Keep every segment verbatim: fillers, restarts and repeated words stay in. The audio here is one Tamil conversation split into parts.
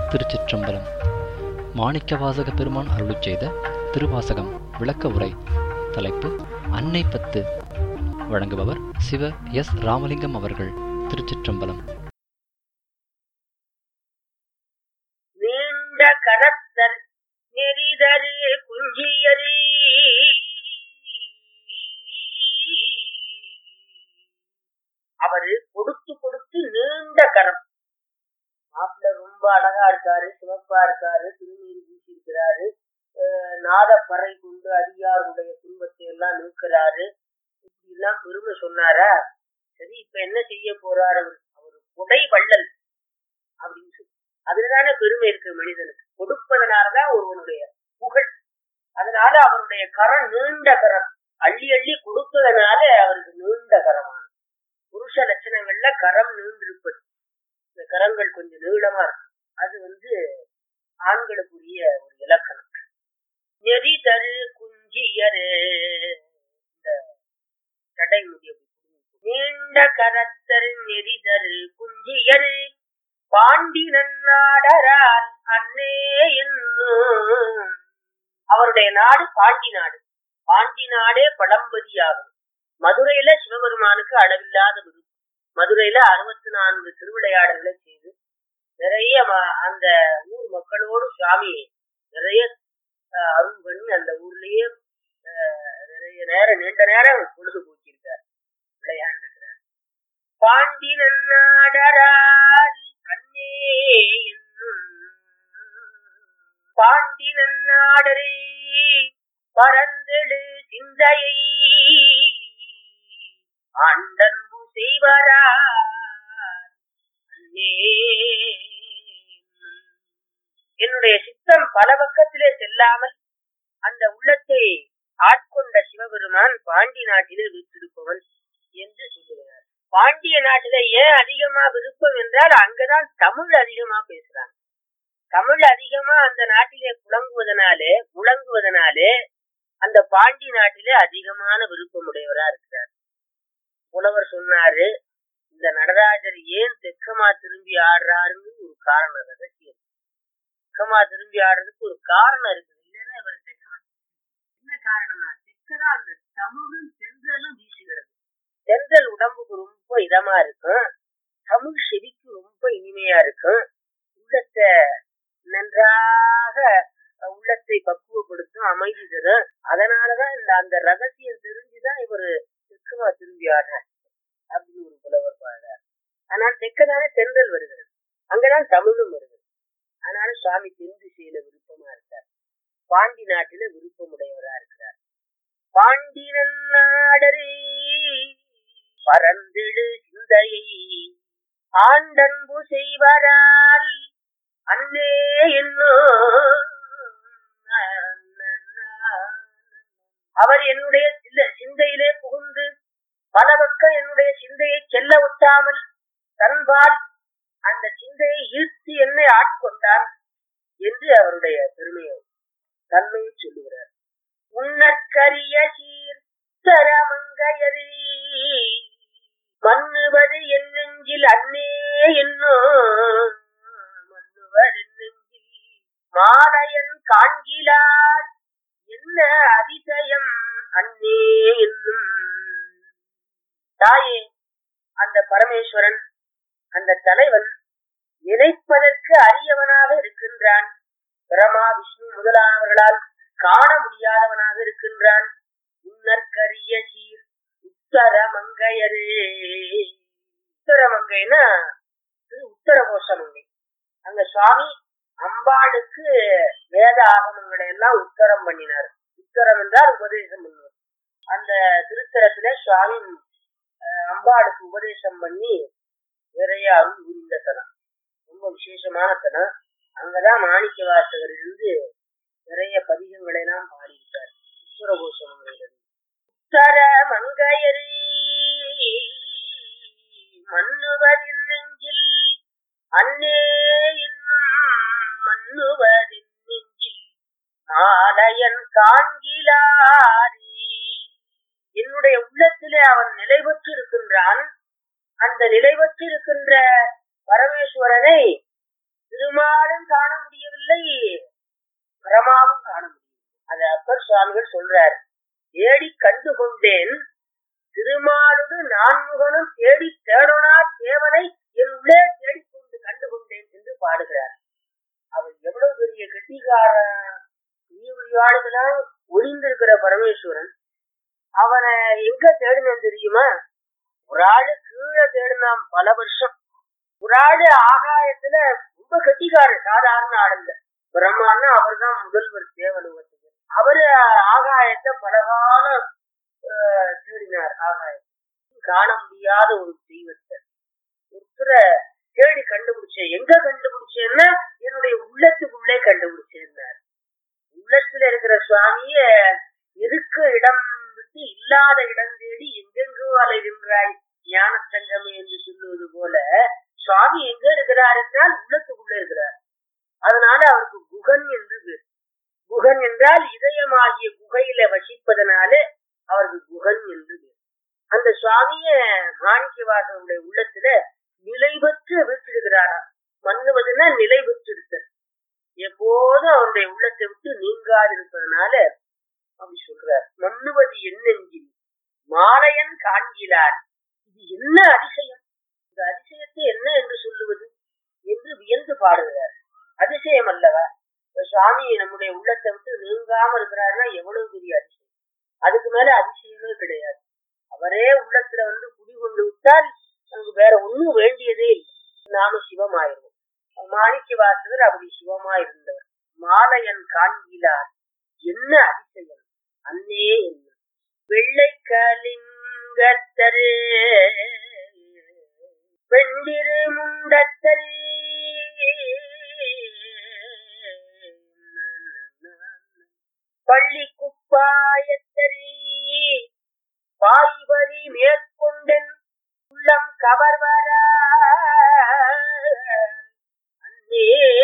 திருச்சிற்றம்பலம். மாணிக்கவாசக பெருமான் அருளிச் செய்த திருவாசகம் விளக்க உரை. தலைப்பு அன்னை பத்து. வழங்குபவர் சிவ எஸ் ராமலிங்கம் அவர்கள். திருச்சிற்றம்பலம். நீண்ட கரத்தர் நெறிதரு குஞ்சியரி அவரு கொடுத்து கொடுத்து நீண்ட கரம். மாப்பிள்ள ரொம்ப அழகா இருக்காரு, சிவப்பா இருக்காரு, திருநீர் பூசி இருக்கிறாரு, நாதப்பறை கொண்டு அடியாருடைய துன்பத்தை எல்லாம் நீக்கிறாரு, இப்படி எல்லாம் பெருமை சொன்னாரா? சரி, இப்ப என்ன செய்ய போறாரு? அவர் அவரு கொடை வள்ளல் அப்படின்னு சொல்லி அதுலதானே பெருமை இருக்கு மனிதனுக்கு. கொடுப்பதனாலதான் ஒருவனுடைய புகழ். அதனால அவருடைய கரம் நீண்ட கரம், அள்ளி அள்ளி கொடுத்ததுனால அவருக்கு நீண்ட கரமான புருஷ லட்சணங்கள்ல கரம் நீண்டிருப்பது. இந்த கரங்கள் கொஞ்சம் நீளமா இருக்கு, அது வந்து ஆண்களுக்குரிய ஒரு இலக்கணம். நெறி தரு குஞ்சியரு, இந்த கடை முடிய நீண்ட கரத்தர் நெறி தரு குஞ்சியரு பாண்டி நன்னாடரால் அன்னே என்னும். அவருடைய நாடு பாண்டி நாடு. பாண்டி நாடே பழம்பதியாகும். மதுரையில சிவபெருமானுக்கு அளவில்லாத விருப்பம். மதுரையில அறுபத்தி நான்கு திருவிளையாடல்களை செய்து நிறைய அந்த ஊர் மக்களோடு சுவாமி நிறைய அருள் பண்ணி அந்த ஊர்லயே நிறைய நேரம் நீண்ட நேரம் பொழுது போக்கியிருக்கார், விளையாண்டிருக்கிறார். பாண்டி நன்னாடரால் அன்னே என்னும். பாண்டி நன்னாடரே பரந்தெழு சிந்தையை ஆண்டன்பு செய்வரா அன்னே. என்னுடைய சித்தம் பல பக்கத்திலே செல்லாமல் அந்த உள்ளத்தை ஆட்கொண்ட சிவபெருமான் பாண்டி நாட்டிலே வீற்றிருப்பவன் என்று சொல்லுகிறார். பாண்டிய நாட்டில ஏன் அதிகமா விருப்பம் என்றால் அங்கதான் தமிழ் அதிகமா பேசுறாங்க. தமிழ் அதிகமா அந்த நாட்டிலே புழங்குவதனாலே முழங்குவதனாலே அந்த பாண்டி நாட்டிலே அதிகமான விருப்பமுடையவரா இருக்கிறார். புலவர் சொன்னாரு, இந்த நடராஜர் ஏன் தெக்கமா திரும்பி ஆடுறாருன்னு ஒரு காரணம் ரகசியம். தெக்கமா திரும்பி ஆடுறதுக்கு ஒரு காரணம் இருக்குது. இல்லைன்னா இவர் தெக்கமா என்ன காரணம்னா, தெக்கதான் அந்த தமிழும் தென்றலும் வீசுகிறது. தென்றல் உடம்புக்கு ரொம்ப இதமா இருக்கும், தமிழ் செவிக்கு ரொம்ப இனிமையா இருக்கும், உள்ளத்தை நன்றாக உள்ளத்தை பக்குவப்படுத்தும், அமைதி தரும். அதனாலதான் இந்த அந்த ரகசியம் தெரிஞ்சுதான் இவரு தெக்கமா திரும்பி ஆடுறார் அப்படின்னு ஒரு புலவர் பாடுறார். ஆனால் தெக்கதானே தென்றல் வருகிறது, அங்கதான் தமிழும் வருகிறது. அதனால சுவாமி தென் திசையில விருப்பமா இருக்கார், பாண்டி நாட்டில விருப்பமுடையவரா இருக்கிறார். பாண்டி நன்னாடரே பரந்தெழு சிந்தையை ஆண்டன்பு செய்வரால் அன்னே என்னும். அவர் என்னுடைய சிந்தையிலே புகுந்து பல பக்கம் என்னுடைய சிந்தையை செல்ல ஒட்டாமல் தன்பால் அந்த சிந்தையை ஈர்த்து என்னை ஆட்கொண்டார் என்று அவருடைய பெருமையை தன்மையை சொல்லுகிறார். உன்னற்கரிய சீர் தரமங்கையரே மன்னுவது என் நெஞ்சில் அன்னே என்னும். மன்னுவர் என் நெஞ்சில் மாலையன் காண்கிலார் என்ன அதிசயம் அன்னே என்னும். தாயே, அந்த பரமேஸ்வரன் அந்த தலைவன் நினைப்பதற்கு அரியவனாக இருக்கின்றான். பிரமா விஷ்ணு முதலானவர்களால் காண முடியாதவனாக இருக்கின்றான். உன்னற்கரிய சீர் உத்தர மங்கையரே. உத்தர மங்கைன்னா உத்தர கோஷ மங்கை. அங்க சுவாமி அம்பாளுக்கு வேத ஆகமங்களை எல்லாம் உத்தரம் பண்ணினார். உத்தரம் என்றால் உபதேசம் பண்ணுவார். அந்த திருத்தலத்துல சுவாமி அம்பாளுக்கு உபதேசம் பண்ணி நிறைய அருள் புரிந்த தலம், ரொம்ப விசேஷமான தலம். அங்கதான் மாணிக்க வாசகர் இருந்து நிறைய பதிகங்களை எல்லாம் பாடியிருக்கார். உத்தர கோஷம். உத்தர மங்கையரே மன்னுவதின் நெஞ்சில் அன்னே என்னும். மன்னுவதின் நெஞ்சில் மாலையன் காண்கிலாரி. என்னுடைய உள்ளத்திலே அவன் நிலை பெற்று இருக்கின்றான். அந்த நிலை பெற்று இருக்கின்ற பரமேஸ்வரனை திருமாலும் காண குகனை பிரமாவும் காண முடியும். அது அப்பர் சுவாமிகள் சொல்றார். தேடி கண்டு கொண்டேன் திருமாலுடு நான்முகனும் தேடி தேடனா தேவனை என் உள்ளே தேடிக்கொண்டு கண்டு கொண்டேன் என்று பாடுகிறார். அவர் எவ்வளவு பெரிய கெட்டிக்காரன், பெரிய பெரிய ஆளுக்கெல்லாம் ஒளிந்திருக்கிற பரமேஸ்வரன். அவனை எங்க தேடினேன் தெரியுமா? ஒரு ஆளு கீழே தேடினான் பல வருஷம். ஒரு ஆளு ஆகாயத்துல ரொம்ப கெட்டிக்காரன், சாதாரண ஆளுங்க. பிரம்மான்னா அவர் தான் முதல்வர் தேவனுவத்துக்கு. அவரு ஆகாயத்தை பலகாலம் தேடினார். ஆகாயத்தை காண முடியாத ஒரு தெய்வத்தை ஒருத்தர தேடி கண்டுபிடிச்சேன். எங்க கண்டுபிடிச்சேன்னா என்னுடைய உள்ளத்துக்குள்ளே கண்டுபிடிச்சேன்னார். உள்ளத்துல இருக்கிற சுவாமிய இருக்க இடம் விட்டு இல்லாத இடம் தேடி எங்கெங்கோ அலைகின்றாய் ஞான சங்கமே என்று சொல்லுவது போல சுவாமி எங்க இருக்கிறார் என்றால் உள்ளத்துக்குள்ள இருக்கிறார். அதனால அவருக்கு குகன் என்று பேர். குகன் என்றால் இதயமாகிய குகையில வசிப்பதனாலே அவருக்கு குகன் என்று பேர். அந்த சுவாமிய மாணிக்கவாசகருடைய உள்ளத்துல நிலை பெற்று வீற்றிருக்கிறாராம். மன்னுவதுன்னா நிலை பெற்றிருத்தல். எப்போதும் அவருடைய உள்ளத்தை விட்டு நீங்காது இருப்பதனால அப்படி சொல்றார். மன்னுவது என்னெஞ்சில் மாலையன் காண்கிறார். இது என்ன அதிசயம், இந்த அதிசயத்தை என்ன என்று சொல்லுவது என்று வியந்து பாடுகிறார். அதிசயம் அல்லவா? சுவாமி நம்முடைய உள்ளத்தை விட்டு நீங்காம இருக்கிறாருன்னா எவ்வளவு பெரிய அதிசயம். அதுக்கு மேல அதிசயமே கிடையாது. அவரே உள்ளத்துல வந்து குடி கொண்டு விட்டால் நமக்கு வேற ஒண்ணும் வேண்டியதே இல்லை. நாம சிவமாயிருவோம். மாணிக்கவாசகர் அப்படி சிவமா இருந்தவர். மாலையன் காண்கிறார் என்ன அதிசயம் அன்னே என்ன வெள்ளை கலிங்கத்தரே வெண்டிரு முண்டத்தரே பள்ளி குப்பாயத்தரே பாய்வரி மேற்கொண்டன் உள்ளம் கவர்வர அன்னே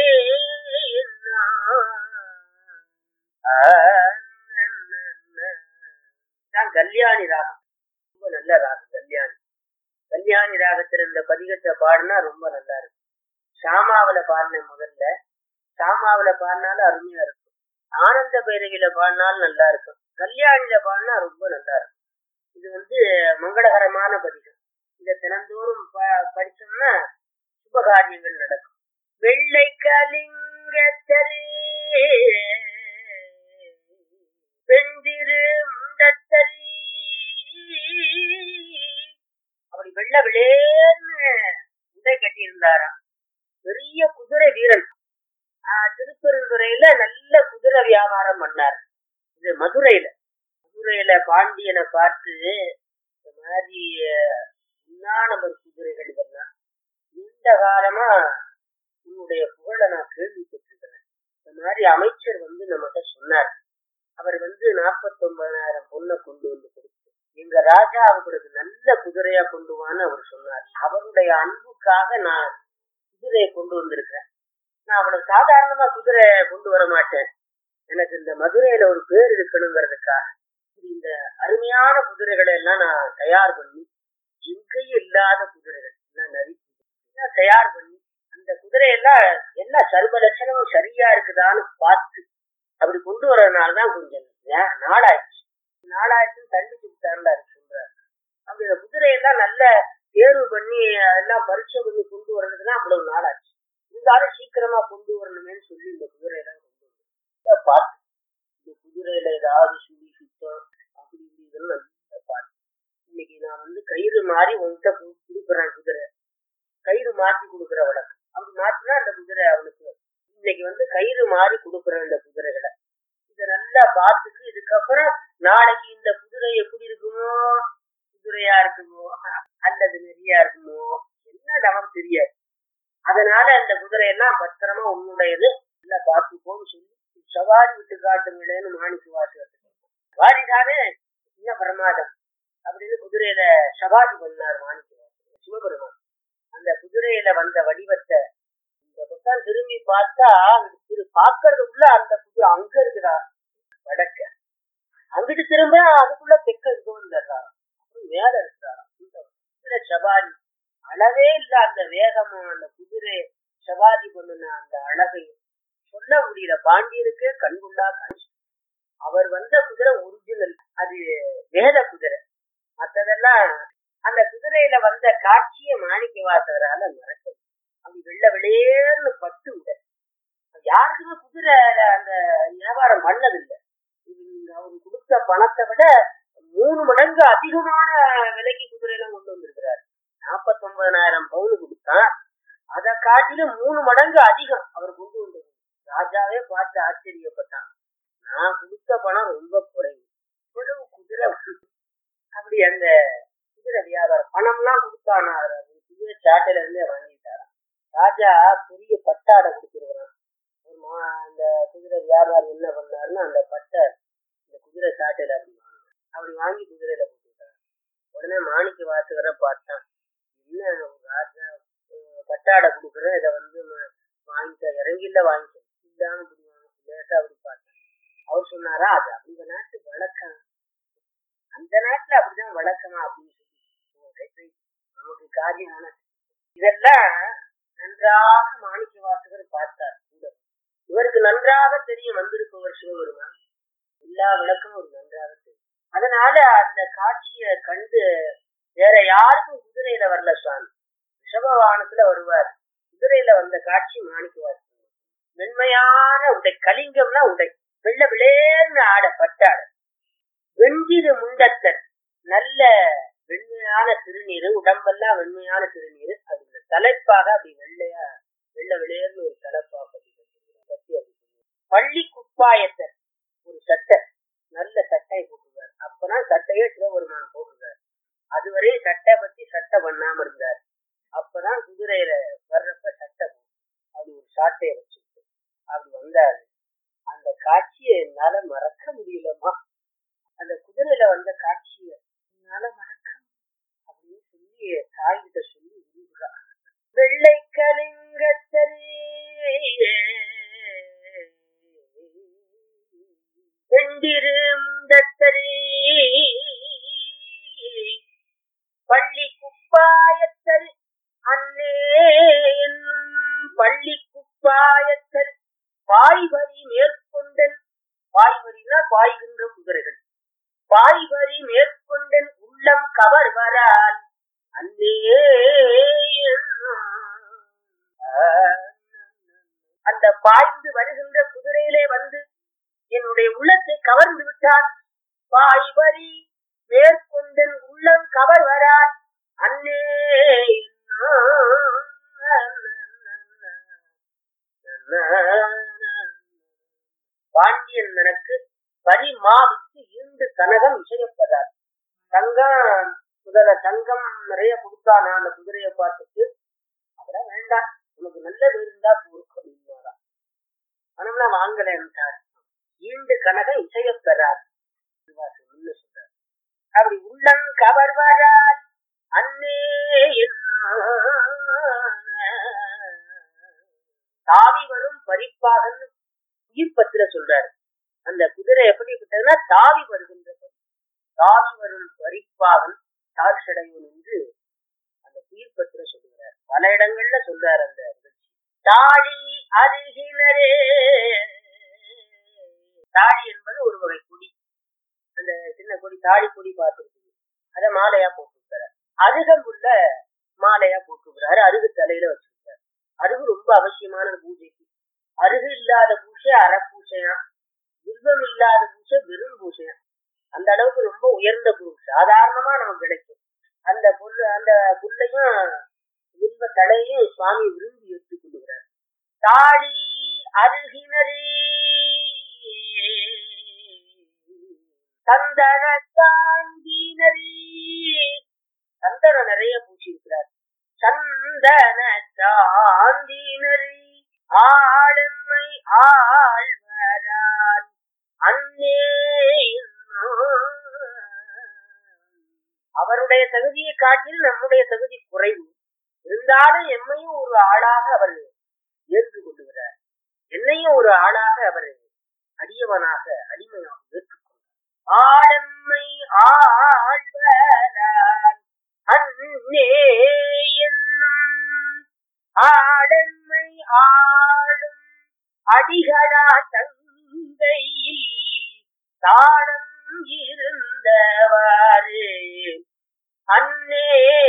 கல்யாணி ராகம் ரொம்ப நல்ல ராகம். கல்யாணி கல்யாணி ராகத்துல இந்த பதிகத்தை பாடினா ரொம்ப நல்லா இருக்கும். சாமாவில பாடின முதல்ல, சாமாவில பாடினாலும் அருமையா இருக்கும். ஆனந்த பைரவியில பாடினாலும் நல்லா இருக்கும். கல்யாணில பாடினா ரொம்ப நல்லா இருக்கும். இது வந்து மங்களகரமான பதிகம். இத தினந்தோறும் படிச்சோம்னா சுபகாரியங்கள் நடக்கும். வெள்ளை கலிங்கத்தரே பெண்டிரு முண்டத்தரே அப்படி வெள்ள விளேன்னு உடை கட்டியிருந்தாராம். பெரிய குதிரை வீரன். ஆஹ் திருப்பெருந்துறையில நல்ல குதிரை வியாபாரம் பண்ணார். இது மதுரையில மதுரையில பாண்டியனை பார்த்து இந்த மாதிரி நம்பர் குதிரைகள் இதெல்லாம் நீண்ட காலமா உன்னுடைய புகழை நான் கேள்விப்பட்டிருக்கிறேன். இந்த மாதிரி அமைச்சர் வந்து நம்மகிட்ட சொன்னார். அவர் வந்து நாற்பத்தி ஒன்பதாயிரம் பொண்ணை கொண்டு வந்து கொடுத்து எங்க ராஜா அவங்களுக்கு நல்ல குதிரையா கொண்டு வான்னு அவர் சொன்னார். அவருடைய அன்புக்காக நான் குதிரையை கொண்டு வந்திருக்கிறேன். நான் அவளுக்கு சாதாரணமா குதிரை கொண்டு வர மாட்டேன். எனக்கு இந்த மதுரையில ஒரு பேர் இருக்கணுங்கிறதுக்காக இந்த அருமையான குதிரைகளை எல்லாம் நான் தயார் பண்ணி எங்கேயும் இல்லாத குதிரைகள் எல்லாம் நரிக்கு தயார் பண்ணி அந்த குதிரையெல்லாம் எல்லா சர்வ லட்சணமும் சரியா இருக்குதான்னு பார்த்து அப்படி கொண்டு வர்றதுனாலதான் கொஞ்சம் நாளாயிடுச்சு. நாளாயிடுச்சுன்னு தண்டிச்சு விட்டாருல சொல்றாரு. அப்படி இந்த குதிரையெல்லாம் நல்ல தேர்வு பண்ணி அதெல்லாம் பரீட்சை பண்ணி கொண்டு வர்றதுக்குதான் அவ்வளவு நாளாச்சு. இருந்தாலும் சீக்கிரமா கொண்டு வரணுமேன்னு சொல்லி இந்த குதிரையெல்லாம் கொண்டு வந்து பார்த்து இந்த குதிரையில ஏதாவது சுழி சுத்தம் அப்படி இப்படின்னு நல்லா பார்த்து இன்னைக்கு நான் வந்து கயிறு மாறி உன்கிட்ட கொடுக்குறேன். குதிரை கயிறு மாற்றி கொடுக்குற வழக்கம். அப்படி மாற்றினா அந்த குதிரை அவனுக்கு இன்னைக்கு வந்து கயிறு மாறி கொடுக்குறேன் இந்த குதிரைகளை. இதை நல்லா பார்த்துட்டு இதுக்கப்புறம் நாளைக்கு இந்த குதிரை எப்படி இருக்குமோ, குதிரையா இருக்குமோ அல்லது நெறியா இருக்குமோ என்ன நமக்கு தெரியாது. அதனால அந்த குதிரையெல்லாம் பத்திரமா உன்னுடையது நல்லா பார்த்துக்கோன்னு சொல்லி சவாரி விட்டு காட்டுங்களேன்னு மாணிக்க வாசகத்துக்கு சவாரிதானே என்ன பிரமாதம் அப்படின்னு குதிரையில சவாரி பண்ணார் மாணிக்க வாசகர் சிவபெருமான். அந்த குதிரையில வந்த வடிவத்தை இந்த பக்கம் திரும்பி பார்த்தா பாக்குறதுக்குள்ள அந்த குதிரை அங்க இருக்கிறா வடக்க, அங்கிட்டு திரும்ப அதுக்குள்ள தெக்க இங்க வந்துடுறாராம், அப்புறம் மேல இருக்கிறாராம். குதிரை சவாரி அளவே இல்ல. அந்த வேகமும் அந்த குதிரை சவாரி பண்ணுன அந்த அழகையும் சொல்ல முடியாது. முடியல. பாண்டியனுக்கே கண்குண்டா காட்சி. அவர் வந்த குதிரை ஒரிஜினல், அது வேத குதிரை. மற்றதெல்லாம் அந்த குதிரையில வந்த காட்சியை மாணிக்க வாசகரால மறக்க. அப்படி வெள்ள வெளியேன்னு பட்டு விட யாருக்குமே குதிரை அந்த வியாபாரம் பண்ணதில்லை. அவரு கொடுத்த பணத்தை விட மூணு மடங்கு அதிகமான விலைக்கு குதிரையெல்லாம் கொண்டு வந்திருக்கிறார். நாற்பத்தி ஒன்பதாயிரம் பவுன் கொடுத்தான், அதை காட்டிலும் மூணு மடங்கு அதிகம் அவர் கொண்டு வந்தது. ராஜாவே பார்த்து ஆச்சரியப்பட்டான். நான் கொடுத்த பணம் ரொம்ப குறைவு, இவ்வளவு குதிரை. அப்படி அந்த குதிரை வியாபாரம் பணம்லாம் கொடுத்தானா, குதிரை சாட்டையில இருந்தே வாங்கிட்டாராம். ராஜா பெரிய பட்டாடை கொடுத்துருக்கிறான். அந்த குதிரை வியாபாரம் என்ன பண்ணாருன்னா அந்த பட்டை இந்த குதிரை சாட்டையில அப்படி வாங்க அப்படி வாங்கி குதிரையில போட்டுட்டாரு. உடனே மாணிக்க வாசகரை பார்த்தான். என்ன ராஜா பட்டாடை கொடுக்குற, இதை வந்து வாங்கிக்க இறங்கில வாங்கிக்க இல்லாம இப்படி வாங்க லேசா அப்படி பார்த்தேன். அவர் சொன்னாரா, அது அந்த நாட்டு வழக்கம், அந்த நாட்டுல அப்படிதான் வழக்கமா அப்படின்னு சொல்லி நமக்கு காரியமான இதெல்லாம் நன்றாக மாணிக்க வாசகர் பார்த்தார். இவருக்கு நன்றாக தெரியும் வந்திருப்பவர் சிவபெருமான், எல்லா விளக்கமும் ஒரு நன்றாக தெரியும். அதனால அந்த காட்சியை கண்டு வேற யாருக்கும் குதிரையில வரல சுவாமி, ரிஷபவாகனத்துல வருவார். குதிரையில வந்த காட்சி மாணிக்க வாசகர். மென்மையான உடை, கலிங்கம்னா உடை, வெள்ள விளையர்னு ஆடை, பட்டாடை, வெஞ்சிரு முண்டத்தர், நல்ல வெண்மையான திருநீரு, உடம்பெல்லாம் வெண்மையான திருநீரு. அப்படி தலைப்பாக அப்படி வெள்ளையா வெள்ள விளையர்னு ஒரு தலைப்பாக பள்ளி குப்பாயத்தர், ஒரு சட்டை, நல்ல சட்டை போட்டுருக்காரு. அப்பதான் சட்டையே சிவபெருமான் போட்டுருக்காரு. அதுவரை சட்டை பத்தி சட்டை பண்ணாம இருந்தார். அப்பதான் குதிரையில வர்றப்ப சட்டை போட்டு அப்படி ஒரு சாட்டையை வச்சுட்டு அப்படி வந்தாரு. அந்த காட்சியை என்னால மறக்க முடியலமா, அந்த குதிரையில வந்த காட்சியை என்னால மறக்க அப்படின்னு சொல்லி தாய்கிட்ட சொல்லி உருகுறா. வெள்ளை கலிங்கத்தரே வெண்டிரு முண்டத்தரே பள்ளி குப்பாயத்தர் அன்னே என்னும் பள்ளி குப்பாயத்தர் பாய்வரி மேற்கொண்டன், பாய்வரினா பாய்கின்ற குதிரைகள், பாய்வரி மேற்கொண்டன் உள்ளம் கவர் வரால் அன்னே அந்த பாய்ந்து வருகின்ற குதிரையிலே வந்து என்னுடைய உள்ளத்தை கவர்ந்து விட்டான். பாய்வரி மேற்கொண்டன் உள்ளம் கவர் வரால் அன்னே. பாண்டியன் எனக்கு பரிமாவிற்கு ஈண்டு கனகம் இசையப்படார். தங்கம் முதல தங்கம் நிறைய கொடுத்தானா அந்த குதிரையை பார்த்துட்டு, அதெல்லாம் வேண்டாம், உனக்கு நல்லது இருந்தா பொறுக்கும் அப்படின்னாரா. பணம்லாம் வாங்கலன்ட்டார். ஈண்டு கனகம் இசையப்பெறார் சொல்றார். அப்படி உள்ளம் கவர்வரால் அன்னே தாவி வரும் பரிப்பாகன்னு உயிர்ப்பத்தில சொல்றாரு. அந்த குதிரை எப்படிப்பட்டதுன்னா தாவி வருகின்ற, தாவி வரும் பரிப்பாகன் தாழ்சடையோன் என்று அந்த உயிர்ப்பத்தில சொல்லுகிறார். பல இடங்கள்ல சொல்றாரு அந்த நிகழ்ச்சி. தாழி அருகினரே, தாழி என்பது ஒரு வகை கொடி, அந்த சின்ன கொடி தாழி கொடி பார்த்துருக்குது, அத மாலையா போட்டுருக்காரு. அருகம்புள்ள மாலையா போட்டுருக்கிறாரு, அருகு தலையில வச்சிருக்காரு. அருகு ரொம்ப அவசியமான பூஜைக்கு. அருகு இல்லாத பூசை அறப்பூசையா, வில்வம் இல்லாத பூசை வெறும் பூசையா. அந்த அளவுக்கு ரொம்ப உயர்ந்த பொருள் சாதாரணமா நமக்கு கிடைக்கும். அந்த புல் அந்த புல்லையும் வில்வ தலையும் சுவாமி விரும்பி எடுத்துக் கொள்ளுகிறார். தாழி அருகினரே சந்தன சாந்தினரே, சந்தனம் நிறைய பூசியிருக்கிறார். சந்தன சாந்தினரே ஆளுமை ஆழ்வரால் அன்னே. அவருடைய தகுதியை காட்டில் நம்முடைய தகுதி குறைவு இருந்தாலும் எம்மையும் ஒரு ஆளாக அவர் ஏற்று கொள்ளுகிறார். என்னையும் ஒரு ஆளாக அவர் அடியவனாக அடிமையாக ஏற்றுக்கொண்டார். ஆடம்மை ஆழ்வரால் அன்னே என்னும் ஆடம்மை ஆளும் அடிகளா தங்கையில் தாடம் இருந்தவாறு அன்னே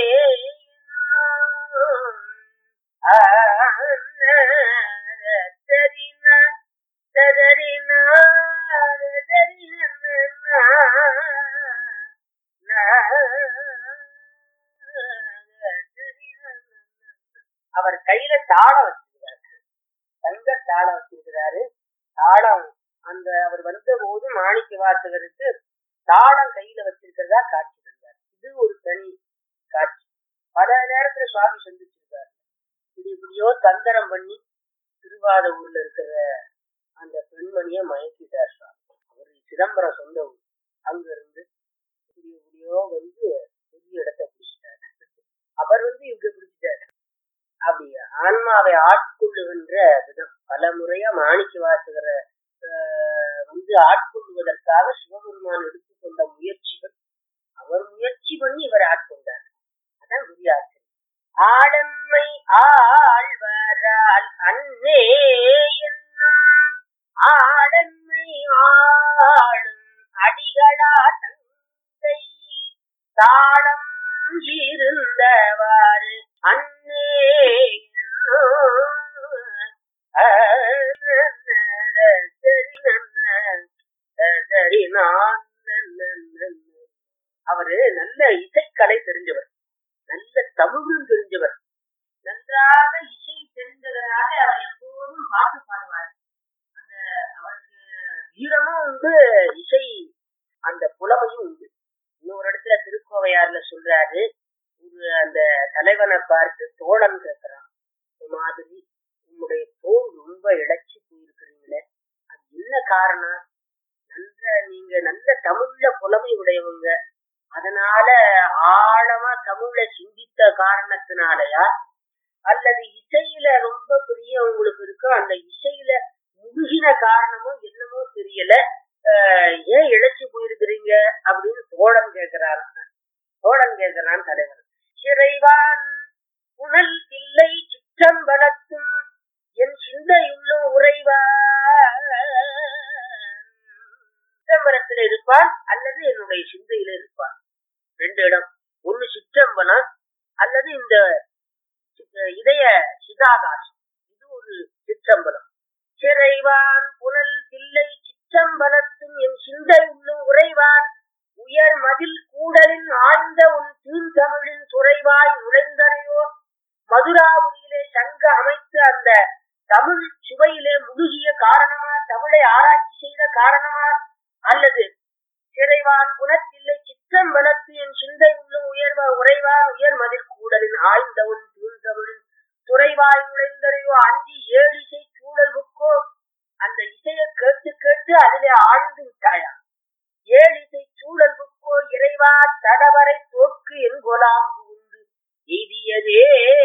அவர் கையில தாளம் வச்சிருக்கிறாரு, தங்க தாளம் வச்சிருக்கிறாரு. தாளம் அந்த அவர் வந்த போது மாணிக்க வாசகருக்கு தாளம் கையில வச்சிருக்கிறதா காட்சி தந்தார். இது ஒரு தனி காட்சி. பல நேரத்துல சுவாமி சந்திச்சிருக்காரு. இப்படி இப்படியோ தந்திரம் பண்ணி திருவாத ஊர்ல இருக்கிற அந்த பெண்மணிய மயக்கிட்டார் சுவாமி. அவர் சிதம்பரம் சொந்த ஊர். அங்க இருந்து இப்படி இப்படியோ வந்து பெரிய இடத்தை பிடிச்சிட்டாரு. அவர் வந்து இவங்க பிடிச்சிட்டாரு. அப்படி ஆன்மாவை ஆட்கொள்ளுகின்ற விதம் பல முறையா மாணிக்க வாசகரை வந்து ஆட்கொள்வதற்காக சிவபெருமான் எடுத்துக்கொண்ட முயற்சிகள், அவர் முயற்சி பண்ணி இவரை ஆட்கொண்டார். அதான் குருயாசன். ஆடம்மை ஆழ்வரால் அன்னே என்னும் ஆடம்மை ஆளும் அடிகளா தங்கை தாளம் இருந்தவாறு அன்னே அவரு நல்ல இசைக்கலை தெரிஞ்சவர், நல்ல தமிழும் தெரிஞ்சவர். நன்றாக இசை தெரிஞ்சதுனால அவர் எப்போதும் பாட்டு பாடுவார். அந்த அவருக்கு வீரமும் உண்டு, இசை அந்த புலமையும் உண்டு. இன்னொரு இடத்துல திருக்கோவையார்ல சொல்றாரு, ஒரு அந்த தலைவனை பார்த்து தோழன் கேட்கிறான், மாதிரி உங்களுடைய தோல் ரொம்ப இழைச்சி போயிருக்கிறீங்களே, அது என்ன காரணம்? நல்ல நீங்க நல்ல தமிழ்ல புலமை உடையவங்க, அதனால ஆழமா தமிழை சிந்தித்த காரணத்தினாலயா, அல்லது இசையில ரொம்ப பெரிய உங்களுக்கு இருக்கும், அந்த இசையில முழுகின காரணமோ என்னமோ தெரியல, ஏன் இழைச்சி போயிருக்கிறீங்க அப்படின்னு தோழன் கேட்கிறான். தோழன் கேட்கிறான் தலைவர். சிறைவான் புனல் தில்லை சிற்றம்பலத்தும் என் சிந்தையுள்ளும் உறைவான். சிற்றம்பலத்துல இருப்பான் அல்லது என்னுடைய சிந்தையில இருப்பான். ரெண்டு இடம், ஒண்ணு சிற்றம்பலம் அல்லது இந்த இதய சிதாகாசம், இது ஒரு சிற்றம்பலம். சிறைவான் புனல் தில்லை சிற்றம்பலத்தும் என் சிந்தை உள்ளும் உறைவான் உயர் மதில் கூடலின் ஆழ்ந்த உன் தீர்த்தமிழின் துறைவாய் நுழைந்தனையோ. மதுராபுரியிலே சங்க அமைத்து அந்த தமிழ் சுவையிலே முழுகிய காரணமா, தமிழை ஆராய்ச்சி செய்த காரணமா, அல்லது சிறைவான் புனத்தில்லை சிற்றம்பலத்து என் சிந்தை உள்ளும் உயர்வ உறைவான் உயர் மதில் கூடலின் ஆழ்ந்த உன் தீர்த்தமிழின் துறைவாய் நுழைந்தனையோ. அஞ்சி ஏழு இசை சூழல் புக்கோ, அந்த இசையை கேட்டு கேட்டு அதிலே ஆழ்ந்து விட்டாயா. ஏழு இசை சூழல் புக்கோ இறைவா தடவரை தோற்கு என்கொலாம் புகுந்து எய்தியதே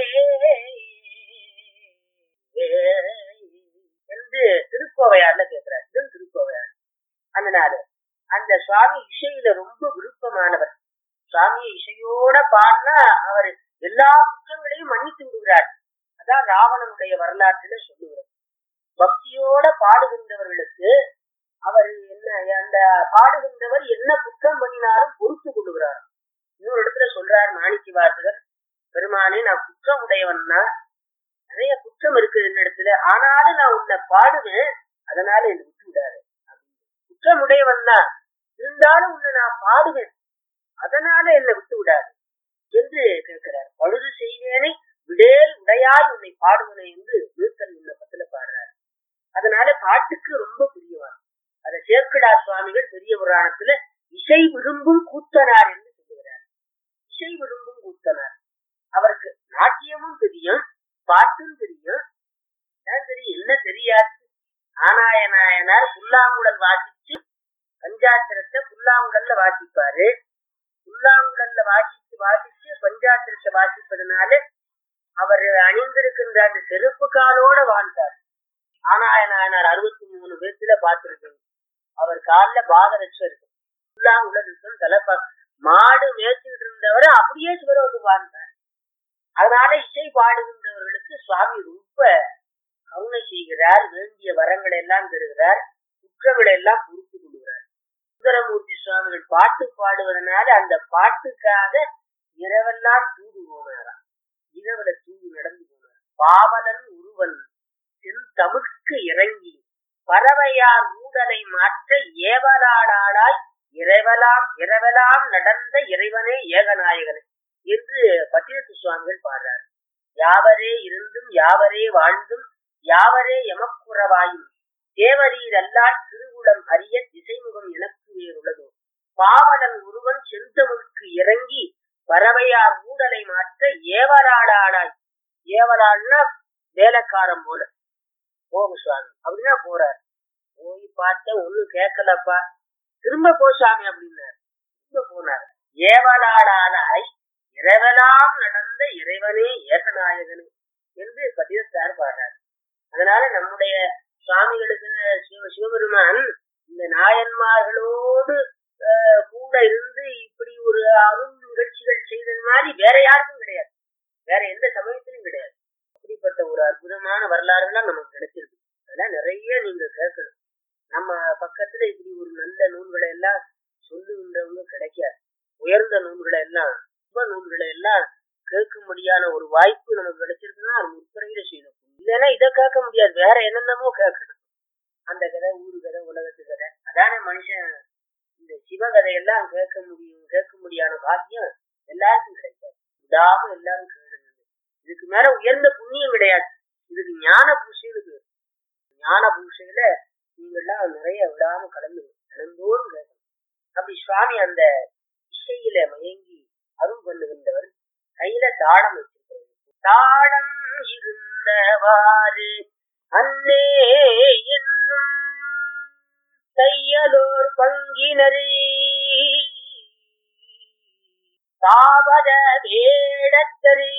என்று திருக்கோவையார்ல கேட்கிறார். இது திருக்கோவையார். அதனால அந்த சுவாமி இசையில ரொம்ப விருப்பமானவர். சுவாமியை இசையோட பாடினா அவர் எல்லா குற்றங்களையும் மன்னித்து விடுகிறார். அதான் ராவணனுடைய வரலாற்றுல சொல்லுகிறார். பக்தியோட பாடுகின்றவர்களுக்கு அவர் என்ன, அந்த பாடுகின்றவர் என்ன குற்றம் பண்ணினாலும் பொறுத்து கொள்ளுகிறார். இன்னொரு இடத்துல சொல்றார் மாணிக்க வாசகர், பெருமானே நான் குற்றம் உடையவன்னா, நிறைய குற்றம் இருக்குது என்னிடத்துல, ஆனாலும் நான் உன்னை பாடுவேன், அதனால என்னை விட்டு விடாரு. குற்றம் உடையவன் தான், இருந்தாலும் உன்னை நான் பாடுவேன், அதனால என்னை விட்டு விடாது என்று கேட்கிறார். பழுது செய்வேனை விடேல் உடையாய் உன்னை பாடுவனை என்று வீழ்த்தல் விண்ணப்பத்துல பாடுறார். அதனால பாட்டுக்கு ரொம்ப பிரியவார். அத சேக்கிழார் சுவாமிகள் பெரிய புராணத்துல இசை விரும்பும் கூத்தனார் என்று சொல்லுகிறார். இசை விரும்பும் கூத்தனார். அவருக்கு நாட்டியமும் தெரியும், பாட்டும் தெரியும். தெரியும் என்ன தெரியாது. ஆனாய நாயனார் புல்லாங்குழல் வாசிச்சு பஞ்சாத்திரத்தை புல்லாங்குழல்ல வாசிப்பாரு. புல்லாங்குழல்ல வாசிச்சு வாசிச்சு பஞ்சாத்திரத்தை வாசிப்பதனால அவர் அணிந்திருக்கின்ற அந்த செருப்பு காலோட வாழ்ந்தார். ஆனாய நாயனார் அறுபத்தி மூணு பேர்த்துல பார்த்திருக்கேன். அவர் காலில் பாதரட்சம் இருக்கும், புல்லாங்குழல் இருக்கும், தலைப்பா மாடு மேய்ச்சிட்டு இருந்தவரை அப்படியே சிவரோடு வாழ்ந்தார். அதனால இசை பாடுகின்றவர்களுக்கு சுவாமி ரொம்ப கருணை செய்கிறார், வேண்டிய வரங்களை எல்லாம் தருகிறார், குற்றங்களை எல்லாம் பொறுத்து கொள்கிறார். சுந்தரமூர்த்தி சுவாமிகள் பாட்டு பாடுவதனால அந்த பாட்டுக்காக இரவெல்லாம் தூது போனாராம். இரவுல தூது நடந்து போனார். பாவலன் ஒருவன் தென் தமிழ்க்கு இறங்கி பறவையார் ஊடலை மாற்ற ஏவலாடாளாய் இறைவலாம் இரவலாம் நடந்த இறைவனே ஏகநாயகனே என்று பட்டினத்து சுவாமிகள் பாடுறார். யாவரே இருந்தும் யாவரே வாழ்ந்தும் யாவரே எமக்குறவாயும் தேவரீர் அல்லால் திருவுளம் அறிய திசைமுகம் எனக்கு வேறுள்ளதோ. பாவலன் ஒருவன் செந்தமிழ்க்கு இறங்கி பறவையார் ஊடலை மாற்ற ஏவலாடாளாய். ஏவலாள்னா வேலைக்காரன் போல போகு சுவாமி அப்படின்னா போறார். போய் பார்த்த ஒண்ணு கேட்கலப்பா, திரும்ப போ சுவாமி அப்படின்னார். திரும்ப போனார். ஏவலாடாளாய் இரவலாம் நடந்த இறைவனே ஏகநாயகனே என்று பட்டினத்தார் பாடுறார். அதனால நம்முடைய சுவாமிகளுக்கு சிவ சிவபெருமான் இந்த நாயன்மார்களோடு கூட இருந்து இப்படி ஒரு அருள் நிகழ்ச்சிகள் செய்தது மாதிரி வேற யாருக்கும் கிடையாது, வேற எந்த சமயத்திலும் கிடையாது. அப்படிப்பட்ட ஒரு அற்புதமான வரலாறுலாம் நமக்கு கிடைச்சிருக்கு. அதெல்லாம் நிறைய நீங்க கேட்கணும். நம்ம பக்கத்துல இப்படி ஒரு நல்ல நூல்களை எல்லாம் சொல்லுகின்றவங்க கிடைக்காது. உயர்ந்த நூல்களை எல்லாம் சுப நூல்களை எல்லாம் கேட்கும்படியான ஒரு வாய்ப்பு நமக்கு கிடைச்சிருக்குன்னா அது முற்பரையில செய்யணும். இல்லைன்னா இதை கேட்க முடியாது, வேற என்னென்னமோ கேட்கணும். அந்த கதை, ஊரு கதை, உலகத்து கதை, அதான மனுஷன் இந்த சிவகதையெல்லாம் கேட்க முடியும். கேட்க முடியான பாக்கியம் எல்லாருக்கும் கிடைக்காது. விடாம எல்லாரும் கேளுங்க. இதுக்கு மேல உயர்ந்த புண்ணியம் கிடையாது. இதுக்கு ஞான பூசைக்கு ஞான பூசையில நீங்கெல்லாம் நிறைய விடாம கலந்து கலந்தோறும் கேட்கணும். அப்படி சுவாமி அந்த இசையில மயங்கி அருள் பண்ணுகின்றவர். கையில தாளம் வச்சிருக்கிறது. தாளம் இருந்தவாறு அன்னே என்னும் தையலோர் பங்கினரே தாவர வேடத்தரே.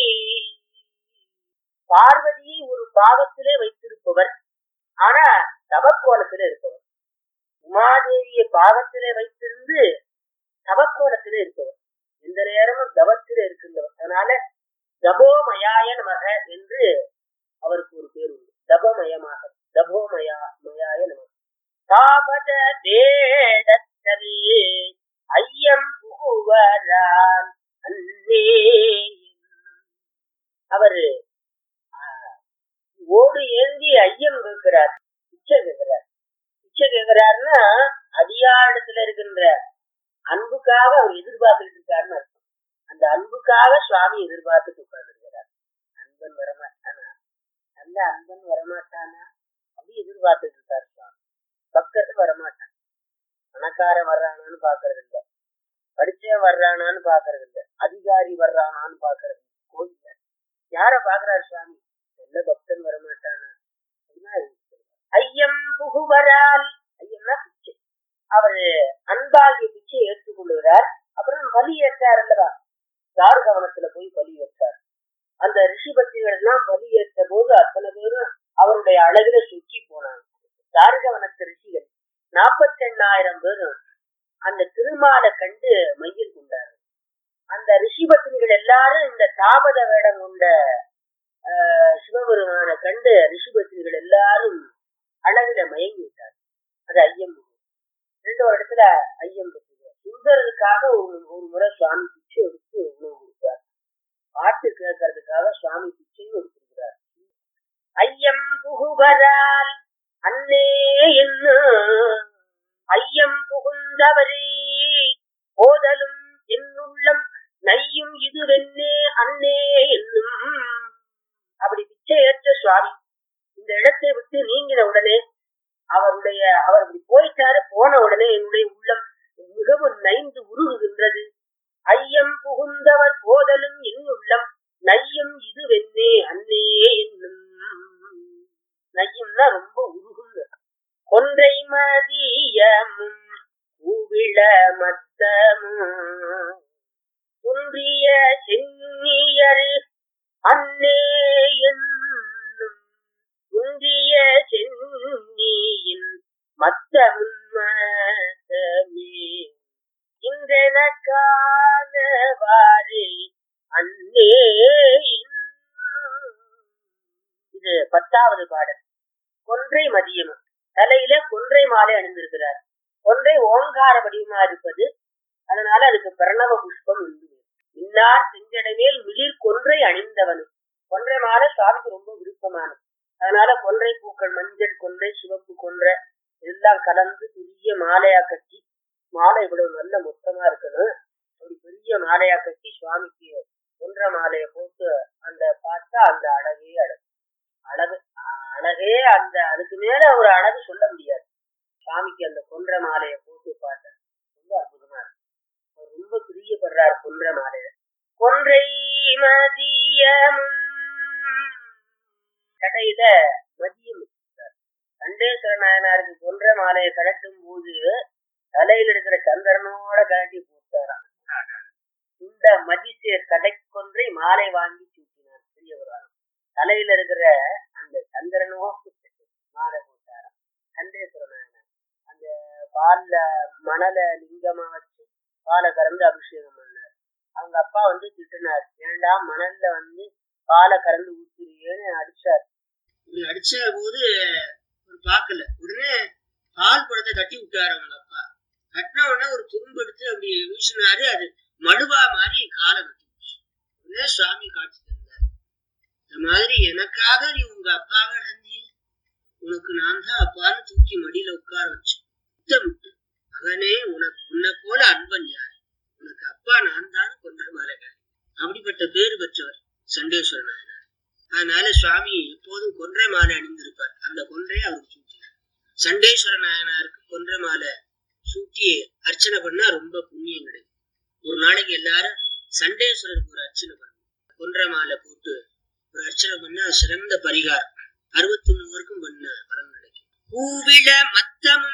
பார்வதியை ஒரு பாகத்திலே வைத்திருப்பவர், ஆனா தவக்கோலத்திலே இருப்பவர். உமாதேவியை பாகத்திலே வைத்திருந்து தவக்கோலத்திலே இருப்பவர். எந்த நேரமும் தவத்திலே இருக்கின்றவர். அதனால தபோமயாய நமக என்று அவருக்கு ஒரு பேர் உண்டு. தபமயமாக தபோமயா மயாய நமக. தாபத வேடத்தரே ஐயம் புகுவரான் அன்னே. அவரு ஓடு ஏந்தி ஐயம் கேட்கிறார், பிச்சை கேட்கிறார். பிச்சை கேட்கிறாருன்னா அடியாளத்துல இருக்கின்ற அன்புக்காக அவர் எதிர்பார்த்துட்டு இருக்காருன்னு அர்த்தம். அந்த அன்புக்காக சுவாமி எதிர்பார்த்துட்டு உட்கார்ந்துருக்கிறார். அன்பன் வரமாட்டானா, நல்ல அன்பன் வரமாட்டானா அப்படி எதிர்பார்த்துட்டு இருக்காரு சுவாமி. பக்தர்கள் வரமாட்டான். பணக்காரன் வர்றானான்னு பாக்குறது இல்லை, படிச்சவன் வர்றானான்னு பாக்குறது இல்லை, அதிகாரி வர்றானான்னு பாக்குறது இல்லை. கோயில்ல யார பாக்குறாரு சுவாமி? நல்ல பக்தன் வரமாட்டானா அப்படின்னா ஐயம் புகுவரால். ஐயம்னா பிச்சை. அவரு அன்பாகிய பிச்சையை ஏற்றுக்கொள்ளுகிறார். அப்புறம் பலி ஏற்றார் அல்லவா, தார்கவனத்துல போய் பலி ஏற்றார். அந்த ரிஷி பக்திகள் எல்லாம் பலி ஏற்ற போது அத்தனை பேரும் அவருடைய அழகுல சுற்றி போனாங்க. தார்கவனத்து ரிஷிகள் நாற்பத்தி எண்ணாயிரம் பேரும் அந்த திருமாலை கண்டு மையில் கொண்டார்கள். அந்த ரிஷி பக்திகள் எல்லாரும் இந்த தாபத வேடம் கொண்ட ஆஹ் சிவபெருமான கண்டு ரிஷி பக்திகள் எல்லாரும் அழகுல மயங்கி விட்டார். அது ஐயம். ரெண்டு ஒரு இடத்துல ஐயம் பக்திகள் சுந்தரதுக்காக ஒரு ஒரு முறை சுவாமி பிச்சை எடுத்து உணவு கொடுத்தார். பாட்டு கேட்கறதுக்காக சுவாமி பிச்சையும் எடுத்திருக்கிறார். ஐயம் புகுவரால் அன்னே என்ன ஐயம் புகுந்தவரே போதலும் என்னுள்ளம் நையும் இதுவென்னே அன்னே என்னும். அப்படி பிச்சை ஏற்ற சுவாமி இந்த இடத்தை விட்டு நீங்கின உடனே அவருடைய அவர் அப்படி போயிட்டாரு. போன உடனே என்னுடைய உள்ளம் மிகவும் நைந்து உருகுகின்றது. ஐயம் புகுந்தவர் போதலும் என் உள்ளம் நையும் இதுவென்னே அன்னே என்னும். நையும்னா ரொம்ப உருகுங்க. கொன்றை மதியமும் பூவிள மத்தமும் குன்றிய சென்னியர் அன்னே என்னும். குன்றிய சென்னியின் மத்தமும் மத்தமே இன்றெனக்கானவாறு அன்னே. இது பத்தாவது மதியமும். தலையில கொன்றை மாலை அணிந்திருக்கிறார். கொன்றை ஓங்கார வடிவமா இருப்பது, அதனால அதுக்கு பிரணவ புஷ்பம் உண்டு. இன்னார் செஞ்சடைமேல் மிளிர் கொன்றை அணிந்தவனு. கொன்றை மாலை சுவாமிக்கு ரொம்ப விருப்பமானது. அதனால கொன்றை பூக்கள், மஞ்சள் கொன்றை, சிவப்பு கொன்றை எல்லாம் கலந்து பெரிய மாலையா கட்டி, மாலை இவ்வளவு நல்ல மொத்தமா இருக்கணும், அப்படி பெரிய மாலையா கட்டி சுவாமிக்கு கொன்றை மாலையை போட்டு அந்த பார்த்தா அந்த அழகே அழகு அழகு அழகே அந்த அதுக்கு மேல ஒரு அழகு சொல்ல முடியாது. சுவாமிக்கு அந்த கொன்றை மாலையை போட்டு பார்த்த ரொம்ப அற்புதமா இருக்கு. அவர் ரொம்ப பிரியப்படுறார் கொன்றை மாலைய. கொன்றை மதியமும் கடையில மதியம் சண்டேஸ்வர நாயனாருக்கு கொன்றை மாலையை கலட்டும் போது தலையில இருக்கிற சந்திரனோட கலட்டி போட்டாராம். இந்த மதிசேர் கடை கொன்றை மாலை வாங்கி சூட்டினார் பெரியவராக. தலையில இருக்கிற அந்த சந்திரனோ மாலை போட்டாராம் சண்டேஸ்வர நாயனார். அந்த பால்ல மணல லிங்கமா வச்சு பாலை கறந்து அபிஷேகம் பண்ணார். அவங்க அப்பா வந்து திட்டினார், ஏண்டா மணல்ல வந்து பாலை கறந்து ஊத்துறியேன்னு அடிச்சார். அடிச்ச போது ஒரு பாக்கல, உடனே பால் குடத்தை தட்டி விட்டாரு அவங்க அப்பா. கட்டின உடனே ஒரு துரும்பு எடுத்து அப்படி வீசினாரு, அது மடுவா மாதிரி காலை கட்டி உடனே சுவாமி காட்சி தந்தார். இந்த மாதிரி எனக்காக நீ உங்க அப்பாவை அடைஞ்சி, உனக்கு நான் தான் அப்பான்னு தூக்கி மடியில உட்கார வச்சு முத்தமிட்டு, மகனே உனக்கு உன்னை போல அன்பன் யாரு, உனக்கு அப்பா நான் தான் கொன்ற மாறேன். அப்படிப்பட்ட பேரு பெற்றவர் சண்டேஸ்வர நாயனார். அதனால சுவாமி எப்போதும் கொன்றை மாலை அணிந்திருப்பார். அந்த கொன்றையை அவருக்கு சூட்டினார். சண்டேஸ்வர நாயனாருக்கு கொன்றை மாலை சூட்டி அர்ச்சனை பண்ணா ரொம்ப புண்ணியம் கிடைக்கும். ஒரு நாளைக்கு எல்லாரும் சண்டேஸ்வரருக்கு ஒரு அர்ச்சனை பண்ணும். கொன்றை மாலை போட்டு ஒரு அர்ச்சனை பண்ணா சிறந்த பரிகாரம். அறுபத்தி மூவருக்கும் பண்ண பலன் கிடைக்கும். பூவிள மத்தமும்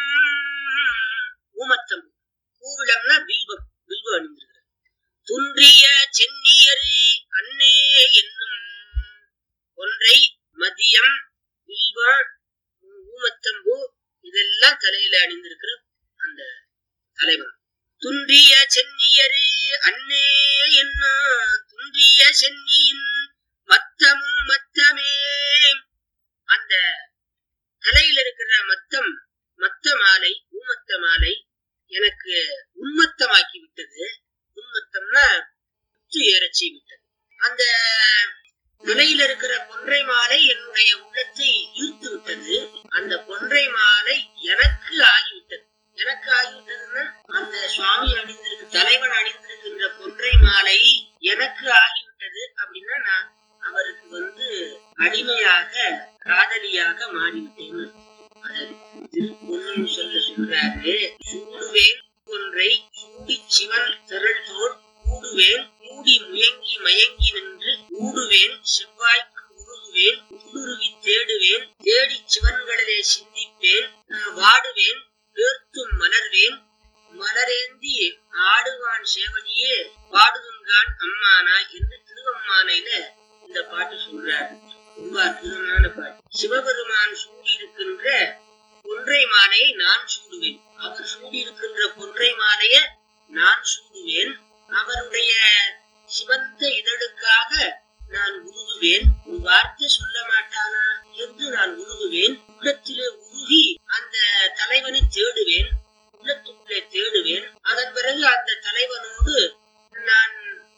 ஊமத்தம். பூவிளம்னா பில்வம், பில்வம் அணிந்திருக்கிறார். துன்றிய சென்னியரு அன்னே என்னும் கொன்றை மதியம் பில்வம் ஊமத்தம்பூ இதெல்லாம் தலையில அணிந்திருக்கிற அந்த தலைவன். துன்றிய சென்னியரு அன்னே என்ன துன்றிய சென்னியின் மத்தமும் மத்தமே. அந்த தலையில இருக்கிற மத்தம், மத்த மாலை, ஊமத்த மாலை எனக்கு உன்மத்தமாக்கி விட்டது. உன்மத்தம்னா புத்து ஏறச்சி விட்டது. அந்த தலையில இருக்கிற கொன்றை மாலை என்னுடைய உள்ளத்தை ஈர்த்து விட்டது. அந்த கொன்றை மாலை எனக்கு ஆகிவிட்டது. எனக்கு ஆகிவிட்டதுன்னா அந்த சுவாமி அணிந்திருக்கு, தலைவன் அணிந்திருக்கின்ற கொன்றை மாலை எனக்கு ஆகிவிட்டது. அப்படின்னா நான் அவருக்கு வந்து அடிமையாக காதலியாக மாறிவிட்டேன்னு திருப்பொன்னு சொல்ல சொல்றாரு. சூடுவேன் கொன்றை சூடி சிவன் திரள் தோல் கூடுவேன் கூடி முயங்கி மயங்கி நின்று ஊடுவேன் செவ்வாய்க்கு உருகுவேன் உள்ளுருவி தேடுவேன் தேடி சிவன்களிலே சிந்திப்பேன் வாடுவேன் பேர்த்தும் மலர்வேன் மலரேந்தி ஆடுவான் சேவடியே பாடுதுங்கான் அம்மானா என்று திருவம்மானையில இந்த பாட்டு சொல்றாரு. ரொம்ப அற்புதமான பாட்டு. சிவபெருமான் சூடி இருக்கின்ற கொன்றை மாலையை நான் சூடுவேன். அவர் சூடி இருக்கின்ற கொன்றை மாலைய நான் சூடுவேன். அவருடைய சிவந்த இதழுக்காக நான் உருகுவேன். ஒரு வார்த்தை சொல்ல மாட்டானா என்று நான் உருகுவேன். உள்ளத்திலே உருகி அந்த தலைவனை தேடுவேன், உள்ளத்துக்குள்ளே தேடுவேன். அதன் பிறகு அந்த தலைவனோடு நான்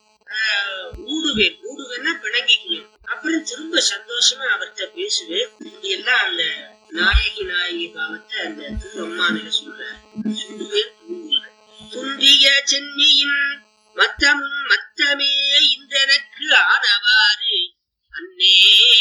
ஊடுவேன். ஊடுவேன்னா பிணங்கிக்குவேன். அப்புறம் திரும்ப சந்தோஷமா அவர்கிட்ட பேசுவேன். இப்படி எல்லாம் அந்த நாயகி நாயகி பாவத்தை அந்த திருவம்மானில சொல்ற. சூடுவேன் ஊடுவேன். துன்றிய சென்னியின் மத்தமும் மத்தமே இன்றெனக்கு ஆனவாறு அன்னே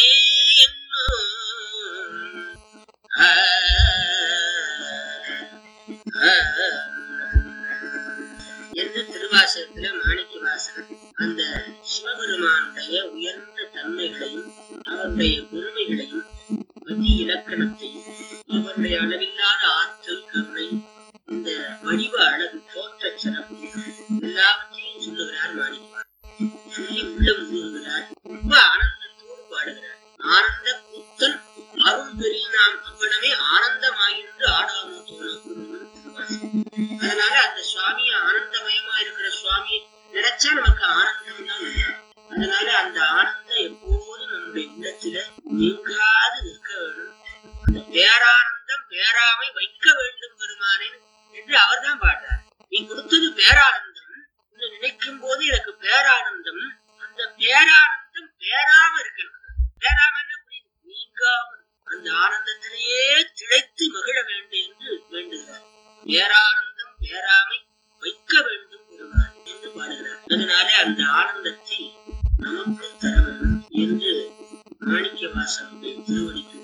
என்று திருவாசகத்துல மாணிக்க வாசகர் அந்த சிவபெருமானுடைய உயர்ந்த தன்மைகளையும் அவருடைய பெருமைகளையும் மதி இலக்கணத்தையும் அவருடைய அளவில்லாத ஆற்றல் கருணை இந்த வடிவ அழகு தோற்ற சிறப்பு எல்லாவற்றையும் சொல்லுகிறார் மாணிக்க. சொல்லி உள்ள முழுகிறார். ரொம்ப ஆனந்தத்தோடு பாடுகிறார். ஆனந்த கூத்தல் அருள் பெரிய நாம் அவ்வளவே ஆனந்தமாயின்று ஆடாமோ தோணும். அதனால அந்த சுவாமிய ஆனந்தமயமா இருக்கிற சுவாமியை நினைச்சா நமக்கு ஆனந்தம் தான். அதனால அந்த ஆனந்தம் எப்போதும் நம்முடைய உள்ளத்துல நீங்காது நிற்க வேண்டும். அந்த பேரானந்தம் பேராமை வைக்க வேண்டும் பெருமானே என்று அவர் தான் பாடுறார். நீ கொடுத்தது பேரானந்தம், நினைக்கும் போது எனக்கு பேரானந்தம், அந்த பேரானந்தம் பேராம இருக்கணும். பேராம என்ன புரியுது? நீங்காம அந்த ஆனந்தத்திலேயே திளைத்து மகிழ வேண்டும் என்று வேண்டுகிறார். பேரானந்தம் பேராமை வைக்க வேண்டும் பெருமான் என்று பாடுகிறார். அதனாலே அந்த ஆனந்தத்தை நமக்கு தர வேண்டும் என்று மாணிக்க வாசகர்கள் திருவடிக்கு